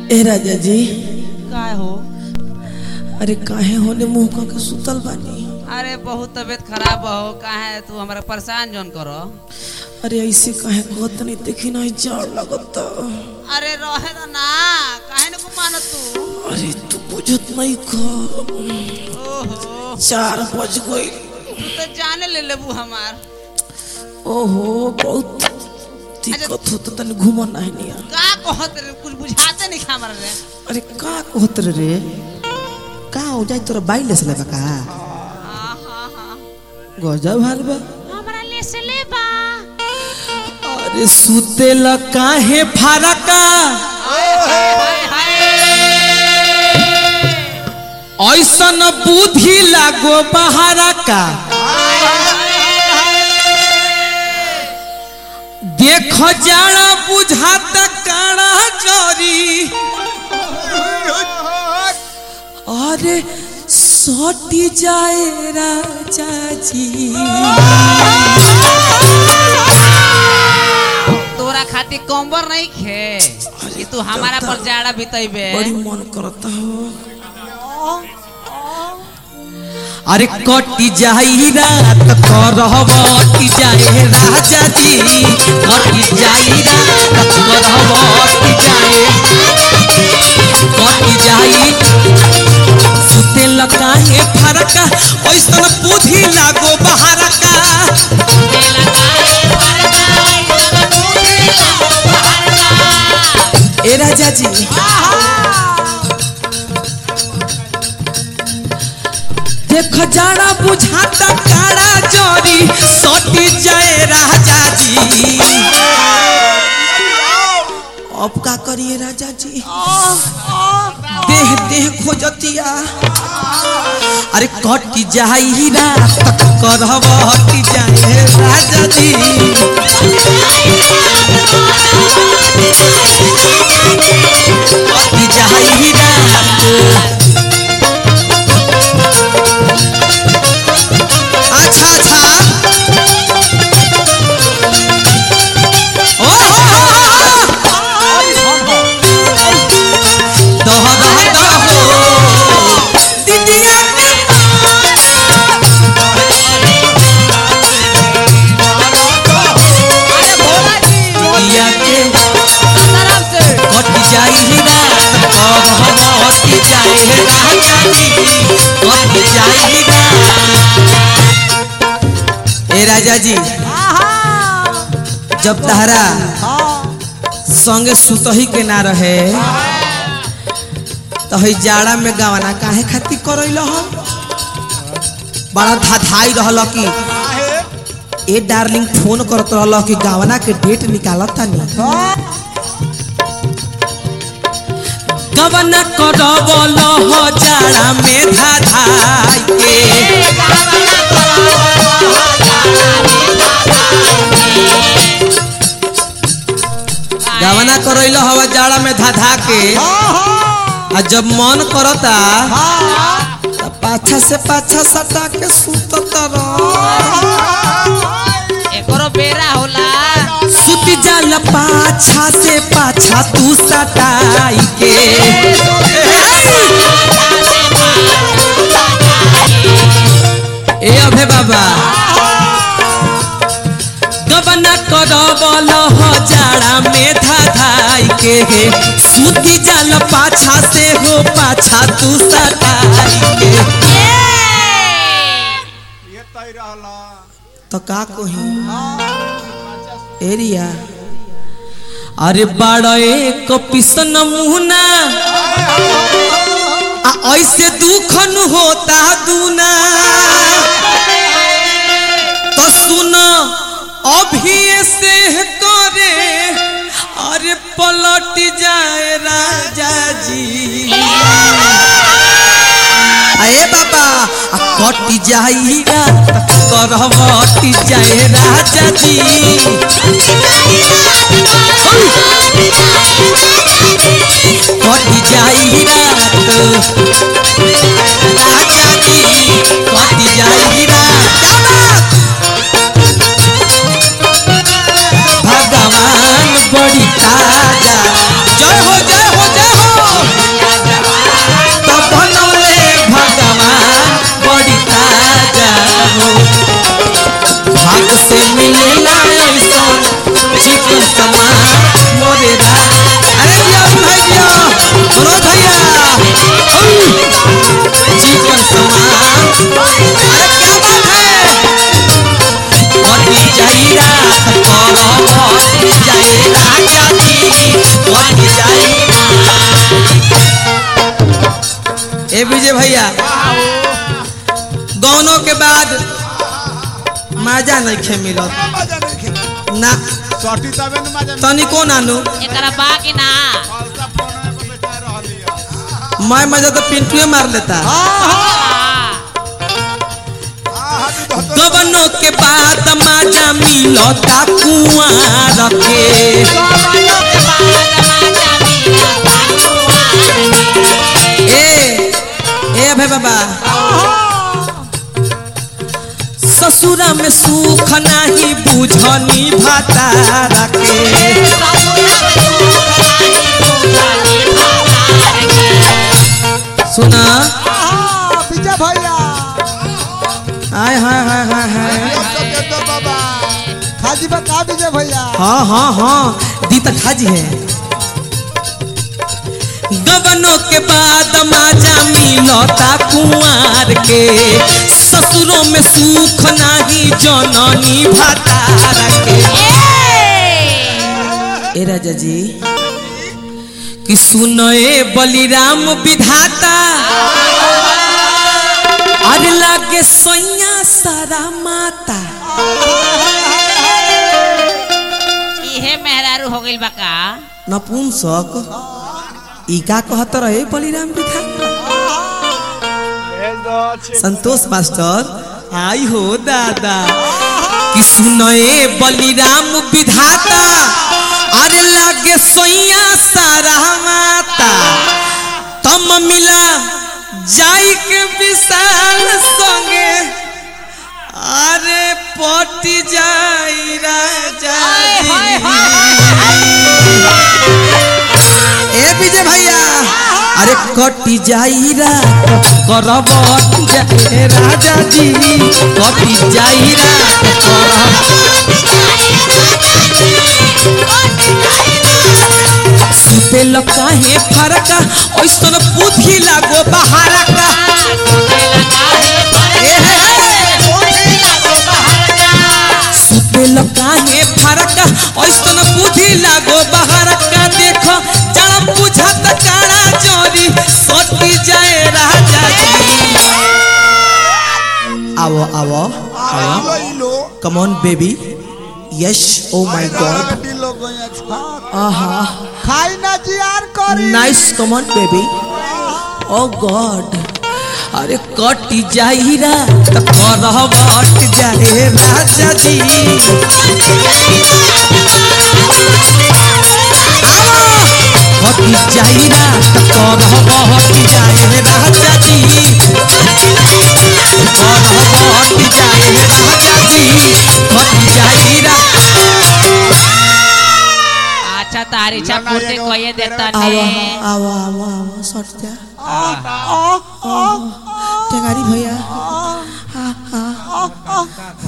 ए राजा जी काय हो? अरे काहे होने मुंह का के सुतल बानी। अरे बहुत तबीयत खराब हो, काहे तू हमरा परेशान जोन करो। अरे ऐसे काहे कहत नहीं, देखी नहीं जाड़ लगत। अरे रहे ना, काहे न को मानो तू। अरे तू बुझत नहीं खो। ओहो 4 बज गई। तू तो जाने ले लेबू हमार। ओहो बहुत दिक्कत हो तो तने घूमन नहीं निया। का कहत रे, कुछ बुझाते नहीं हमरा रे। अरे का कहत रे, का हो जाए तोरा बाइल से लेबा का। हां हां हां गजब हाल बा। हमरा ले से लेबा। अरे सुते ल काहे फारका, हाय हाय ऐसन बुद्धि लागो बहारा का। देखो जाड़ा बुझात काड़ा जरी। अरे सटी जाए राजा जी। तोरा खातिर कंबर नहीं खे कि तू हमारा पर जाड़ा बितैबे। बड़ी मन करता हो। अरे कटी जाई रात करवटी जाए राजा जी। कटी जाई रात करवटी जाए। कटी जाई सुते लकाहे फरका, ऐसन बुद्धि लागो बहारा का। ए राजा जी देख जाड़ा बुझाता काड़ा जरी। सटी जाए राजा जी। अब का करिए राजा जी, देह देह खोजतिया। अरे कटी जाई रात करवटी जाए राजा जी। कटी जाई रात। अच्छा अच्छा ओ दीदिया के दीदिया के कट जाई रात कहवटी जाए राजा जी। कट जाई रात। ए राजा जी जब तहरा संगे सुतही के ना रहे तो हई जाड़ा में गवाना काहे खातिर करैल हो। बड़ा धाधाई रहल कि ए डार्लिंग फोन करत रहल कि गवाना के डेट निकालत तानी। गवाना करवल हो जाड़ा में धाधाई के। गवाना करैल हवा जाड़ा में धाधा के। आ जब मन करता तब पाछा से पाछा सटा के सुतत रह। एकरो बेरा होला। सुत जाल पाछा से पाछा तू सटाई के। ए अभे बाबा गबना करवल हो जाड़ा में धाधाई के। सूती जाल पाछा से हो पाछा तू सटाई के। तो का कही एरिया। अरे बड़ा एक पिसन मुहना ऐसे दुखन होता दूना। तो सुनो अभी से करे। अरे पलट जाए राजा जी। अरे बाबा कट जाई रात करवटी जाए राजा जी। कट जाई रात राजा जी। कट जाई रात। भगवान बड़ी ताजा। जय हो जय हो जय हो। विजय भैया गौनों के बाद मजा नहीं खे मिलत ना तनिको नानू एकरा बाकी ना मैं मजा तो पिंटुए मार लेता गवनों के बाद मजा मिलता कुआं रखे ए भाई बाबा ससुरा में सुख नहीं बुझनी भाता रखे सुना विजय भैया हाय हाय हाय हाय हाय खाजी बता विजय भैया हाँ हाँ हाँ दी तक खाजी है गवनों के बाद माजा मिलता कुंवार के ससुरों में सुख नहीं जननी भाता के ए राजा जी कि सुनए बलिराम विधाता अरे लागे सैया सारा माता इहे मेहरारू हो गइल बा का नपुंसक ई का कहत रहे बलिराम विधाता संतोष मास्टर आई हो दादा कि सुनए बलिराम विधाता अरे लागे सोइया सारा माता तम मिला जाई के विशाल संगे अरे पटी जाई राजा ए विजय भैया अरे कटी जाई रात करब जाए राजा जी कटी जाई रात सुते लकाहे फरका ओइसन बुद्धि लागो बहारा का सुते लकाहे फरका ओइसन बुद्धि लागो बहारा का देखो जड़ा बुझत काड़ा चोरी सटी जाए राजा जी आओ आओ आओ come on baby yes oh my God आहा खाई ना जियार करी nice come on baby oh God अरे कटी जाईरा त करह बट जाए राजा जी कटी जाईरा त करह बट जाए राजा जी करह बट जाए राजा जी कटी जाईरा अच्छा तारी छा पूर्ति कोई देता आओ नहीं आओ आओ आओ सट जा टेंगारी भैया